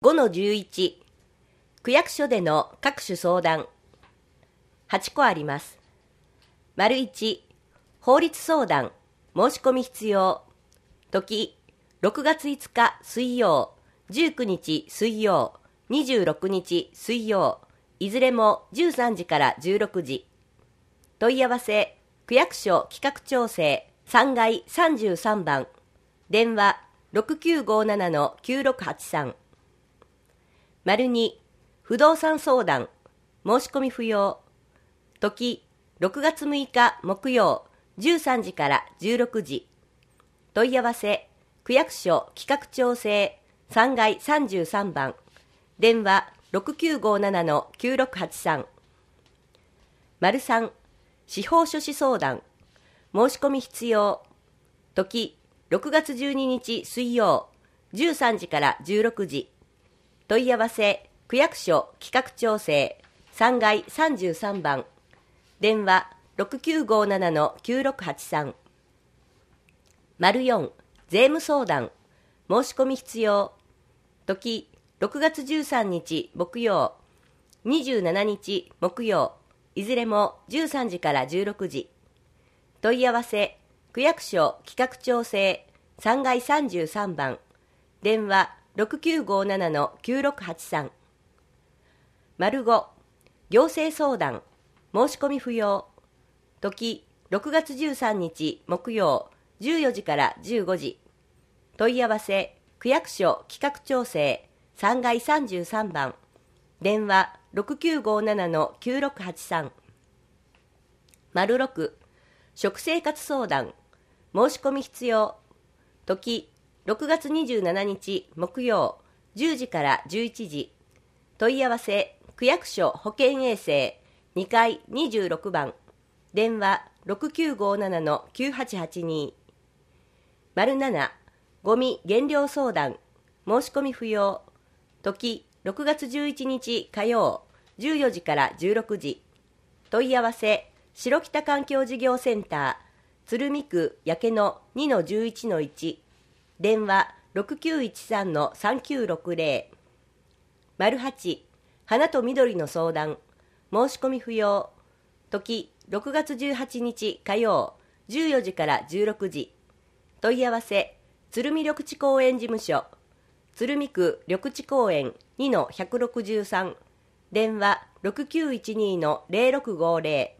5-11、区役所での各種相談。8個あります。丸1、法律相談、申し込み必要。時、6月5日水曜、19日水曜、26日水曜、いずれも13時から16時。問い合わせ、区役所企画調整3階33番。電話、6957-9683。丸2、不動産相談、申し込み不要。時、6月6日木曜、13時から16時。問い合わせ、区役所企画調整3階33番。電話、6957-9683。丸3、司法書士相談、申し込み必要。時、6月12日水曜、13時から16時。問い合わせ、区役所企画調整3階33番。電話、6957-9683。丸4、税務相談、申し込み必要。時、6月13日木曜、27日木曜、いずれも13時から16時。問い合わせ、区役所企画調整3階33番。電話、6957-9683。丸5、行政相談、申し込み不要。時、6月13日木曜、14時から15時。問い合わせ、区役所企画調整3階33番。電話、6957-9683。丸6、食生活相談、申し込み必要。時、6月27日木曜、10時から11時。問い合わせ、区役所保健衛生2階26番。電話、6957-9882。丸7、ゴミ減量相談、申し込み不要。時、6月11日火曜、14時から16時。問い合わせ、白北環境事業センター、鶴見区焼野 2-11-1。電話、6913-3960。丸8、花と緑の相談、申し込み不要。時、6月18日火曜、14時から16時。問い合わせ、鶴見緑地公園事務所、鶴見区緑地公園 2-163。電話、6912-0650。